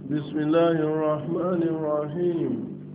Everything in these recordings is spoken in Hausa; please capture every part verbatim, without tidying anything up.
بسم الله الرحمن الرحيم.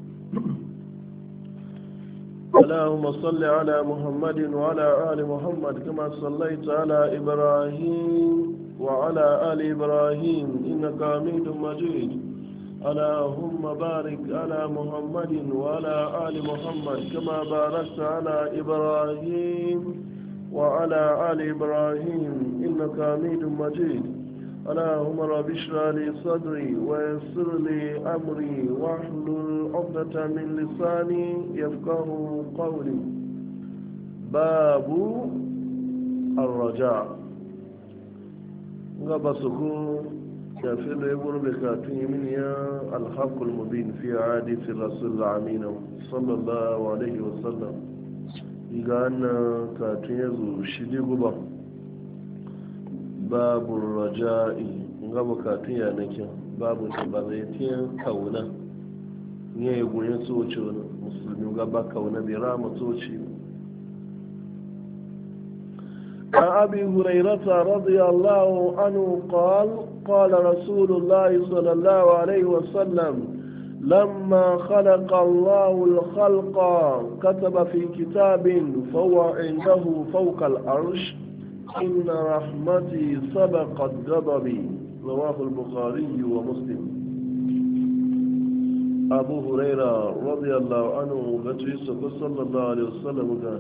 اللهم صل على محمد وعلى آل محمد كما صليت على إبراهيم وعلى آل إبراهيم إنك حميد مجيد. اللهم بارك على محمد وعلى آل محمد كما باركت على إبراهيم وعلى آل إبراهيم إنك حميد مجيد. اللهم رب اشرح لي صدري ويسر لي أمري واحلل عقدة من لساني يفقه قولي. باب الرجاء. غبسكو كافر يقول بكاتين من يا الحق المبين في عادة الرسول العمين صلى الله عليه وسلم. يقال كاتين يزو شدي غبا babu raja'i ga bukatun yanakin babu tabbatattun kauna ne ya goyi soci wani musulmi gaba kauna bai rama soci. عن أبي هريرة رضي الله عنه قال قال رسول الله صلى الله عليه وسلم لما خلق الله الخلق كتب في كتاب فهو عنده فوق العرش إن رحمتي سبقت غضبي. رواه البخاري ومسلم. أبو هريرة رضي الله عنه صلى الله عليه وسلم قال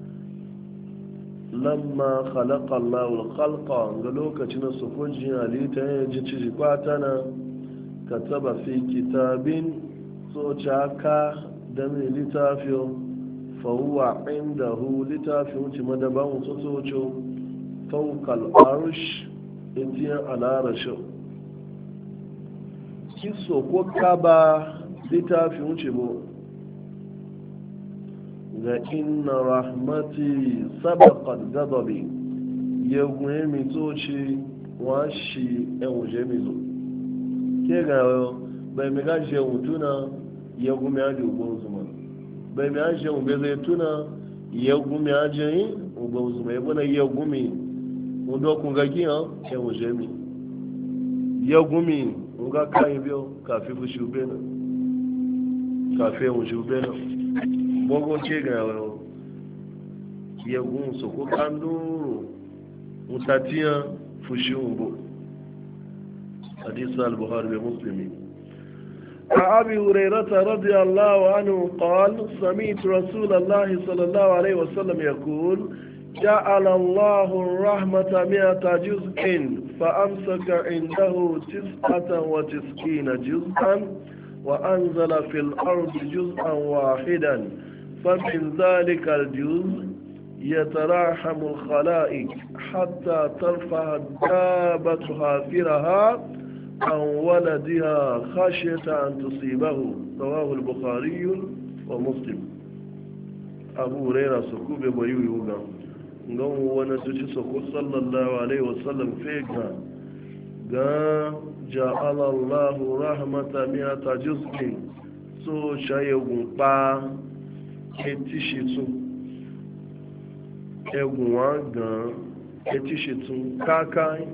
لما خلق الله الخلق قالوا كتنا سفوجي عليتا جتشي قاتنا كتب في كتاب سوچاكا دمي لتافيو فهو عنده لتافيو تمدبان سوچو فوق العرش اتيا على رشو kiso ko kaba littafin wuce bo ga inna rahmati sabaqat ghadabi ya gwe mi toci wa shi en wuje mi zo ke ga bai mi ga je mutuna ya gumi aje ubo zuma bai mi aje ube zai tuna ya gumi aje ubo zuma ya bana ya gumi ndo kunga giyan en wuje mi ya gumi nga kayan biyo kafi fushi ubena kafi wuce ubena bogo ce ga yawon ya gun so ko kandoro mutatiya fushi ubo. hadisa al-bukhari wa muslimi. أبي هريرة رضي الله عنه قال سمعت رسول الله صلى الله عليه وسلم يقول جعل الله الرحمة مئة جزء فأمسك عنده تسعة وتسعين جزءا وأنزل في الأرض جزءا واحدا فمن ذلك الجزء يتراحم الخلائق حتى ترفع الدابة حافرها عن ولدها خشية أن تصيبه. رواه البخاري ومسلم. أبو هريرة سكوب بيوي gan wani tuci sako sallallahu alaihi wasallam fega ga ja'alallahu rahmata miyata juz'in so shayegun pa etishitun egunwa gan etishitun kakai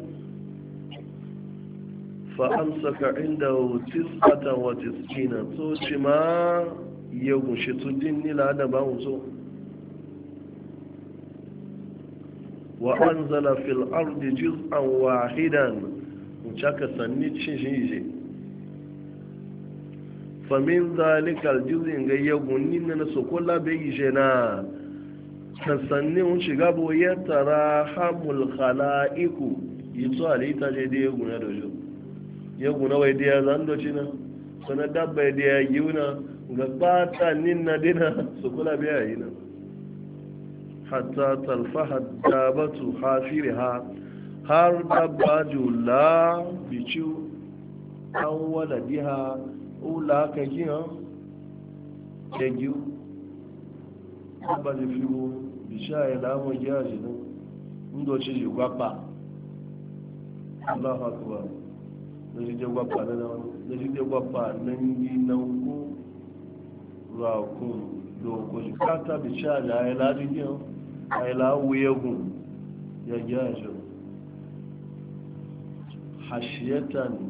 fa amsaka inda tis'atan wa tis'ina so cima yegun shitun din nila da ba so وأنزل في الأرض جزءا واحدا وشك سنيت شيء فمن ذلك الجزء يغنين نسكولا بيجنا تسني ونشغاب يتراحم الخلائق يتوالي تجدي يغنى دجو يغنى ويديا زندوشنا سندب يديا يونا غباتا نينا دينا سكولا بيجنا hatta talfaha dabatu hafiriha har dabba jula bicu an waladiha ula ka gina kegiyu dabba da fiwo bisha ya lamun yaji nan indoci ji gwapa allahu akbar na jide gwapa na na jide gwapa nan yi nan ko rakun dokoki kata bisha da ya ladi gina aila wuyegun ya gyara shi hashiyatan